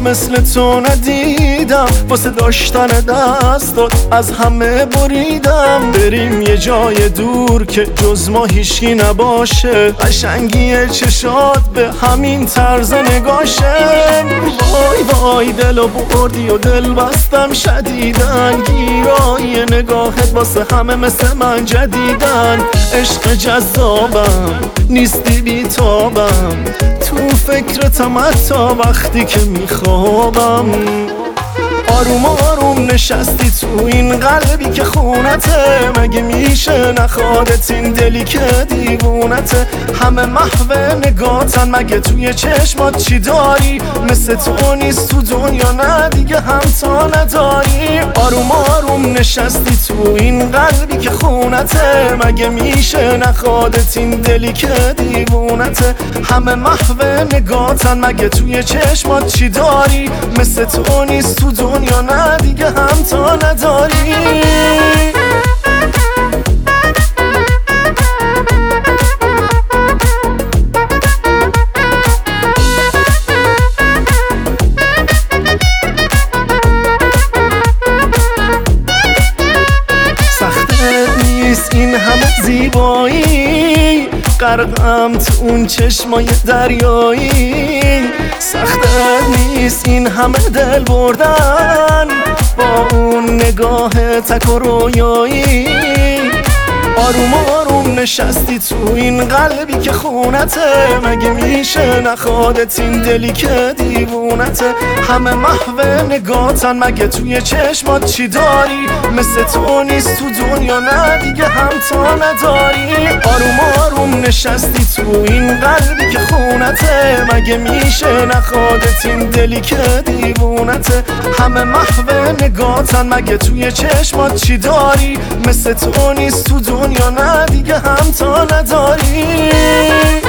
مثل تو ندیدم، واسه داشتن دستات از همه بریدم. بریم یه جای دور که جز ما هیچکی نباشه، قشنگی چشات به همین طرز نگاشه. وای وای دلو بردی و دل بستم شدیدن، گیرای نگاهت واسه همه مثل من جدیدن. عشق جذابم نیستی بیتابم، تو فکرتم حتی وقتی که میخوابم. آروم آروم نشستی تو این قلبی که خونته، مگه میشه نخوادت این دلی که دیوونته. همه محو نگاتن، مگه توی چشمات چی داری؟ مثل تو نیست تو دنیا، نه دیگه همتا نداری. آروم آروم نشستی تو این قلبی که خونته، مگه میشه نخوادت این دلی که دیوونته. همه محو نگاتن، مگه توی چشمات چی داری؟ مثل تو نیست تو دنیا، نه دیگه همتا نداری. این همه زیبایی، غرقم تو اون چشمای دریایی. سخت نیست این همه دل بردن با اون نگاه تک و رویایی. آروم آروم نشستی تو این قلبی که خونته، مگه میشه نخوادت این دلی که دیوونته. همه محو نگاتن، مگه توی چشمات چی داری؟ مثل تو نیست تو دنیا، نه دیگه همتا نداری. آروم آروم نشستی تو این قلبی که خونته، مگه میشه نخوادت این دلی که دیوونته. همه محو نگاتن، مگه توی چشمات چی داری؟ مثل تو نیست تو دنیا، نه دیگه همتا نداری.